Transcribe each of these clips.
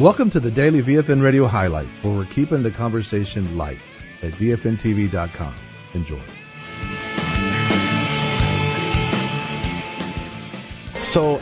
Welcome to the Daily VFN Radio Highlights, where we're keeping the conversation light at VFNTV.com. Enjoy. So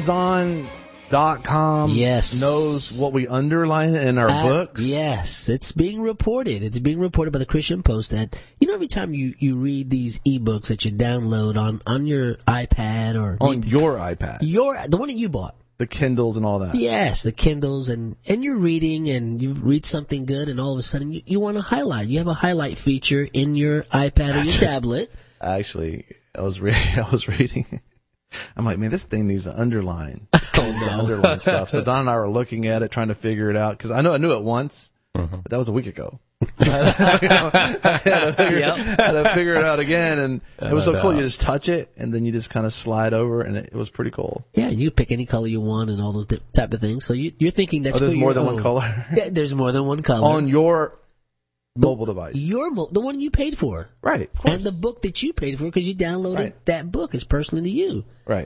Amazon.com knows what we underline in our books? Yes, it's being reported. It's being reported by the Christian Post that, every time you read these ebooks that you download on your iPad or... On your iPad. The one that you bought. The Kindles and all that. Yes, the Kindles, and you're reading, and you read something good, and all of a sudden you want to highlight. You have a highlight feature in your iPad or your tablet. Actually, I was reading. I'm like, man, this thing needs to underline. Underline stuff. So Don and I were looking at it, trying to figure it out, because I knew it once, but that was a week ago. I had to figure it out again, and it was so cool. You just touch it, and then you just kind of slide over, and it was pretty cool. Yeah, you pick any color you want and all those type of things. So you're thinking that's there's more than one color? Yeah, there's more than one color. On your mobile device. The one you paid for. Right, of course. And the book that you paid for, because you downloaded that book is personally to you. Right.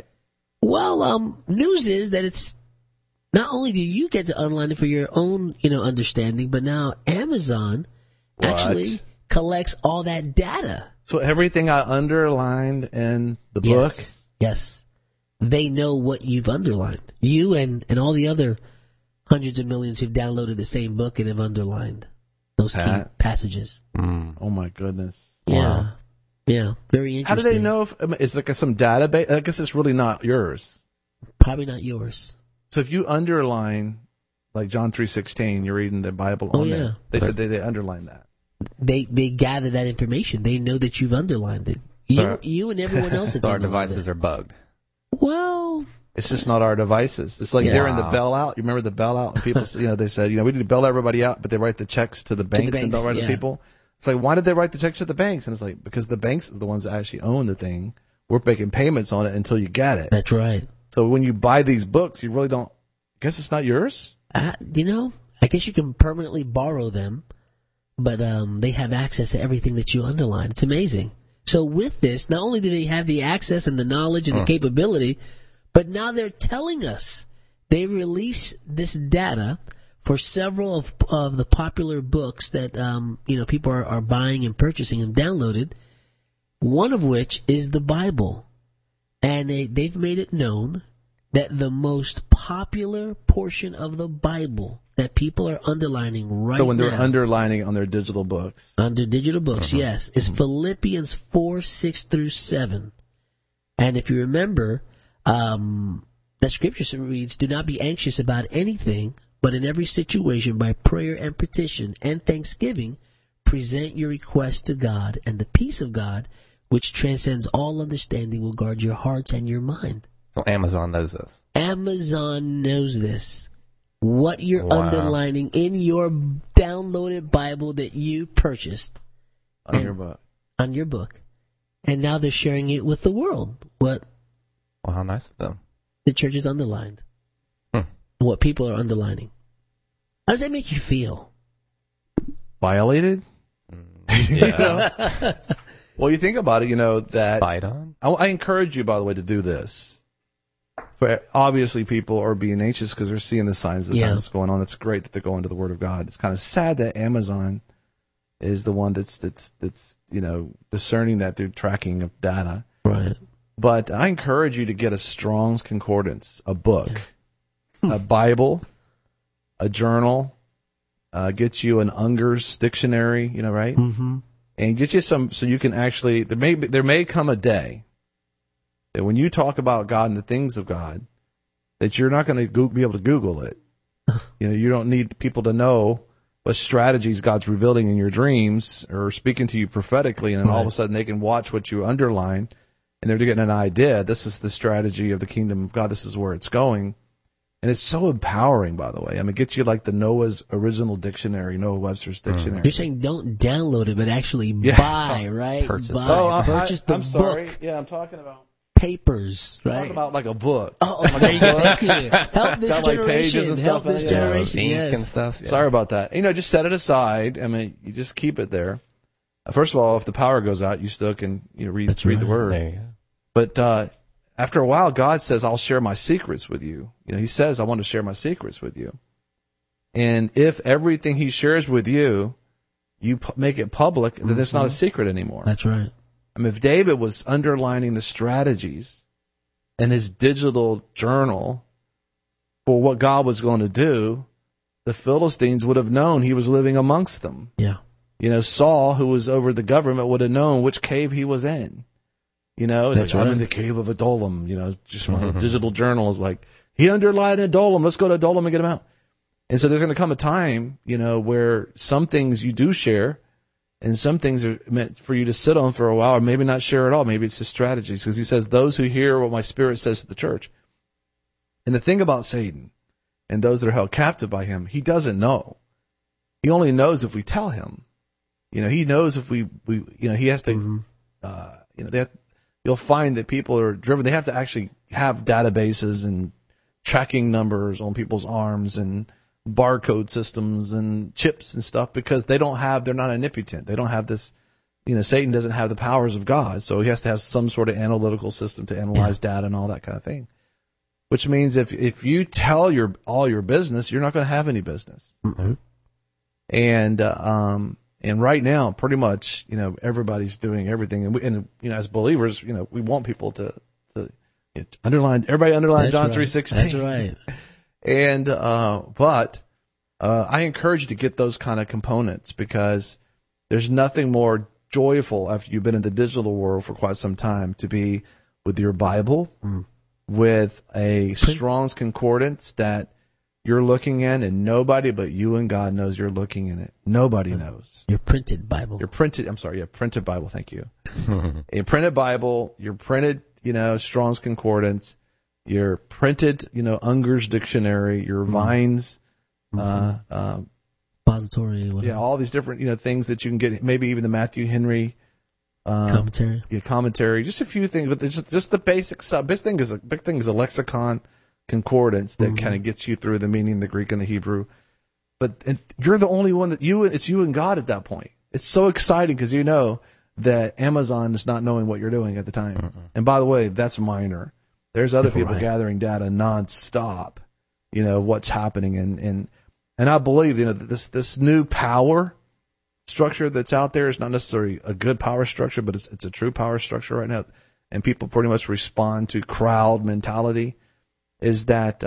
Well, news is that it's not only do you get to underline it for your own, understanding, but now Amazon actually collects all that data. So everything I underlined in the book? Yes. They know what you've underlined. You and all the other hundreds of millions who've downloaded the same book and have underlined those key passages. Oh, my goodness. Yeah. Wow. Yeah, very interesting. How do they know if it's like some database? I guess it's really not yours. Probably not yours. So if you underline, like John 3:16, you're reading the Bible on there. They said they underlined that. They gather that information. They know that you've underlined it. You and everyone else that's our devices are bugged. Well, it's just not our devices. It's like during the bailout. You remember the bailout? And people, they said, we need to bail everybody out, but they write the checks to the banks and don't write to people. It's like, why did they write the checks to the banks? And it's like, because the banks are the ones that actually own the thing. We're making payments on it until you get it. That's right. So when you buy these books, you really don't, I guess it's not yours? I guess you can permanently borrow them, but they have access to everything that you underline. It's amazing. So with this, not only do they have the access and the knowledge and the capability, but now they're telling us they release this data for several of the popular books that people are buying and purchasing and downloaded, one of which is the Bible. And they've made it known that the most popular portion of the Bible that people are underlining right now. So when they're underlining on their digital books. Under digital books, yes, is Philippians 4:6-7. And if you remember, the scripture reads, "Do not be anxious about anything, but in every situation, by prayer and petition and thanksgiving, present your requests to God, and the peace of God, which transcends all understanding, will guard your hearts and your mind." So Amazon knows this. Amazon knows this. What you're underlining in your downloaded Bible that you purchased. On your book. On your book. And now they're sharing it with the world. Well, how nice of them. The church is underlined. What people are underlining. How does that make you feel? Violated? Yeah. Well, you think about it, that... Spied on? I encourage you, by the way, to do this. For obviously, people are being anxious because they're seeing the signs of the times going on. It's great that they're going to the Word of God. It's kind of sad that Amazon is the one that's discerning that through tracking of data. Right. But I encourage you to get a Strong's Concordance, a book, a Bible, a journal, get you an Unger's dictionary, right? Mm-hmm. And get you some, so you can actually, there may come a day that when you talk about God and the things of God, that you're not going to be able to Google it. You don't need people to know what strategies God's revealing in your dreams or speaking to you prophetically, and then all of a sudden they can watch what you underline, and they're getting an idea. This is the strategy of the kingdom of God. This is where it's going. And it's so empowering, by the way. I mean, it gets you like the Noah's original dictionary, Noah Webster's dictionary. You're saying don't download it, but actually buy, right? Purchase. Purchase the I'm sorry. book. Yeah, I'm talking about papers, right? Talking about like a book. Oh, there you go. Thank you. Help this Got, like, pages generation. and Help stuff this in it. generation. Ink Yes. and stuff. Yeah. Sorry about that. Just set it aside. I mean, you just keep it there. First of all, if the power goes out, you still can read the word. There you go. But after a while, God says, "I'll share my secrets with you." He says, "I want to share my secrets with you." And if everything he shares with you, you make it public, then it's not a secret anymore. That's right. I mean, if David was underlining the strategies in his digital journal for what God was going to do, the Philistines would have known he was living amongst them. Yeah. You know, Saul, who was over the government, would have known which cave he was in. You know, it's That's like, I'm right. in the cave of Adullam. You know, just my digital journal is like, he underlined Adullam. Let's go to Adullam and get him out. And so there's going to come a time, you know, where some things you do share and some things are meant for you to sit on for a while or maybe not share at all. Maybe it's just strategies, because he says, those who hear what my spirit says to the church. And the thing about Satan and those that are held captive by him, he doesn't know. He only knows if we tell him. You know, he knows if we you know, he has to, you know, you'll find that people are driven. They have to actually have databases and tracking numbers on people's arms and barcode systems and chips and stuff, because they're not omnipotent. They don't have this, you know, Satan doesn't have the powers of God. So he has to have some sort of analytical system to analyze data and all that kind of thing. Which means if you tell all your business, you're not going to have any business. Mm-hmm. And right now, pretty much, you know, everybody's doing everything. And you know, as believers, you know, we want people to underline John 3:16. That's right. And, but I encourage you to get those kind of components, because there's nothing more joyful after you've been in the digital world for quite some time to be with your Bible, with a Strong's Concordance that you're looking in, and nobody but you and God knows you're looking in it. Nobody knows. Your printed Bible. Printed Bible. Thank you. A printed Bible, your printed, you know, Strong's Concordance, your printed, you know, Unger's Dictionary, your Vine's, Repository. Whatever. yeah, all these different, you know, things that you can get, maybe even the Matthew Henry, Commentary. Yeah, commentary, just a few things, but it's just the basic stuff. Big thing is a lexicon concordance that kind of gets you through the meaning, the Greek and the Hebrew. But you're the only one it's you and God at that point. It's so exciting because you know that Amazon is not knowing what you're doing at the time. And by the way, that's minor. There's other people gathering data nonstop, you know, what's happening. And I believe, you know, this new power structure that's out there is not necessarily a good power structure, but it's a true power structure right now. And people pretty much respond to crowd mentality, is that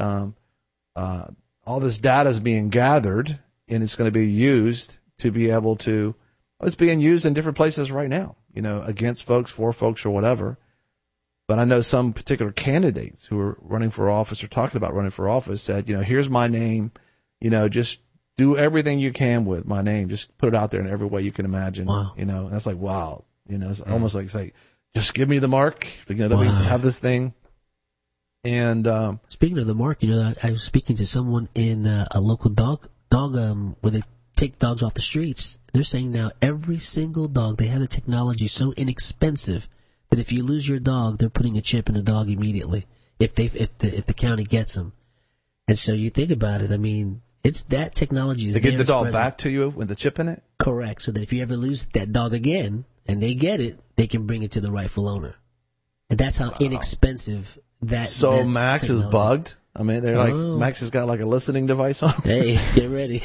all this data is being gathered and it's going to be used to be able to, it's being used in different places right now, you know, against folks, for folks, or whatever. But I know some particular candidates who are running for office or talking about running for office said, you know, here's my name, you know, just do everything you can with my name. Just put it out there in every way you can imagine. Wow. You know, and that's like, wow. You know, it's almost like, say, just give me the mark. You know, that means have this thing. And speaking of the mark, you know, I was speaking to someone in a local dog where they take dogs off the streets. They're saying now every single dog, they have the technology so inexpensive that if you lose your dog, they're putting a chip in the dog immediately if the county gets them. And so you think about it, I mean, it's that technology is to get the dog present. back to you with the chip in it? Correct. So that if you ever lose that dog again and they get it, they can bring it to the rightful owner. And that's how inexpensive that Max technology is bugged. I mean, they're like, Max has got like a listening device on. Hey, get ready.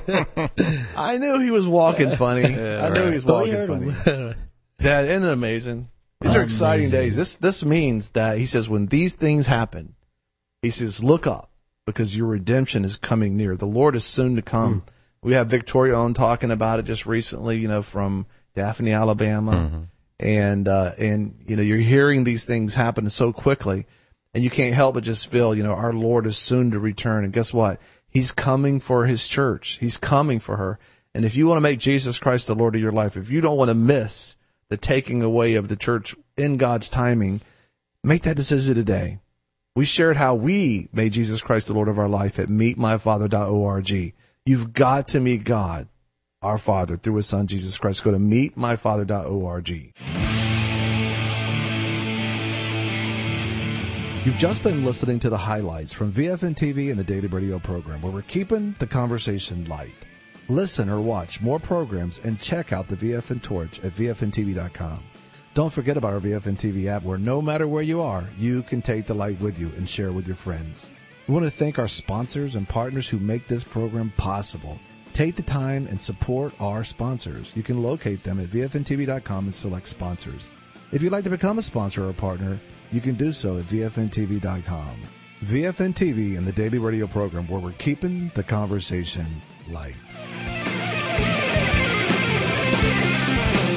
I knew he was walking funny. I knew he was walking funny. That isn't it amazing? These are exciting days. This means that, he says, when these things happen, he says, look up, because your redemption is coming near. The Lord is soon to come. We have Victoria on talking about it just recently, you know, from Daphne, Alabama. And you know, you're hearing these things happen so quickly, and you can't help but just feel, you know, our Lord is soon to return. And guess what? He's coming for his church. He's coming for her. And if you want to make Jesus Christ the Lord of your life, if you don't want to miss the taking away of the church in God's timing, make that decision today. We shared how we made Jesus Christ the Lord of our life at meetmyfather.org. You've got to meet God, our Father, through his Son, Jesus Christ. Go to meetmyfather.org. You've just been listening to the highlights from VFN TV and the Daily Radio program, where we're keeping the conversation light. Listen or watch more programs and check out the VFN Torch at VFNTV.com. Don't forget about our VFN TV app, where no matter where you are, you can take the light with you and share with your friends. We want to thank our sponsors and partners who make this program possible. Take the time and support our sponsors. You can locate them at vfntv.com and select sponsors. If you'd like to become a sponsor or a partner, you can do so at vfntv.com. VFN TV and the daily radio program where we're keeping the conversation light.